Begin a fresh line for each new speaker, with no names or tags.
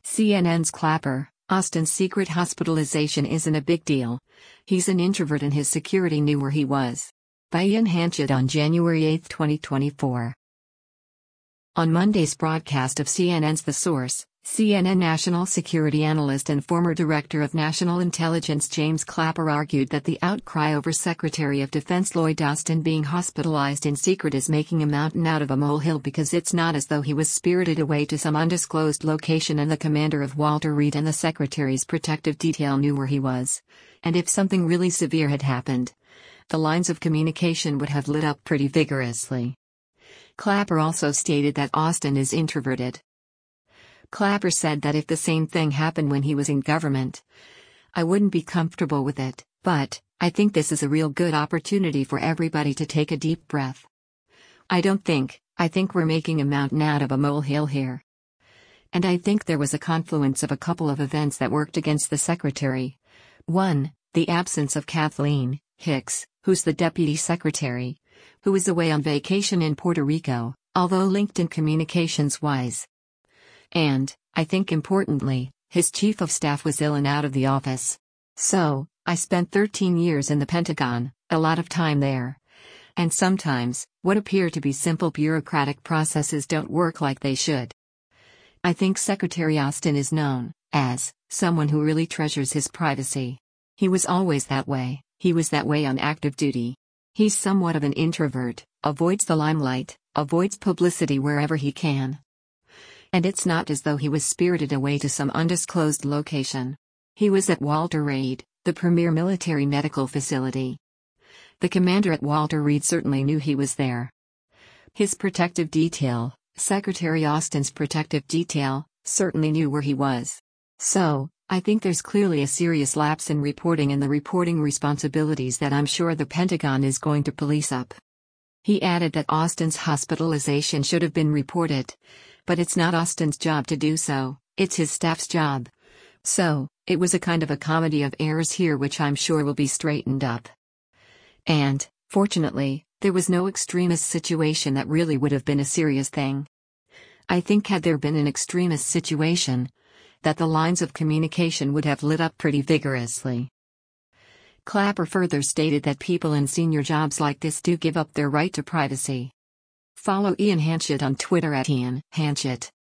CNN's Clapper, Austin's secret hospitalization isn't a big deal. He's an introvert and his security knew where he was. By Ian Hanchett on January 8, 2024. On Monday's broadcast of CNN's The Source, CNN national security analyst and former director of national intelligence James Clapper argued that the outcry over Secretary of Defense Lloyd Austin being hospitalized in secret is making a mountain out of a molehill because it's not as though he was spirited away to some undisclosed location and the commander of Walter Reed and the Secretary's protective detail knew where he was. And if something really severe had happened, the lines of communication would have lit up pretty vigorously. Clapper also stated that Austin is introverted. Clapper said that if the same thing happened when he was in government, I wouldn't be comfortable with it, but I think this is a real good opportunity for everybody to take a deep breath. I think we're making a mountain out of a molehill here. And I think there was a confluence of a couple of events that worked against the secretary. 1. The absence of Kathleen Hicks, who's the deputy secretary, who was away on vacation in Puerto Rico, although linked in communications-wise. And, I think importantly, his chief of staff was ill and out of the office. So, I spent 13 years in the Pentagon, a lot of time there. And sometimes, what appear to be simple bureaucratic processes don't work like they should. I think Secretary Austin is known as someone who really treasures his privacy. He was always that way. He was that way on active duty. He's somewhat of an introvert, avoids the limelight, avoids publicity wherever he can. And it's not as though he was spirited away to some undisclosed location. He was at Walter Reed, the premier military medical facility. The commander at Walter Reed certainly knew he was there. His protective detail, Secretary Austin's protective detail, certainly knew where he was. So, I think there's clearly a serious lapse in reporting and the reporting responsibilities that I'm sure the Pentagon is going to police up. He added that Austin's hospitalization should have been reported. But it's not Austin's job to do so, it's his staff's job. So, it was a kind of a comedy of errors here which I'm sure will be straightened up. And, fortunately, there was no extremist situation that really would have been a serious thing. I think had there been an extremist situation, that the lines of communication would have lit up pretty vigorously. Clapper further stated that people in senior jobs like this do give up their right to privacy. Follow Ian Hanchett on Twitter at Ian Hanchett.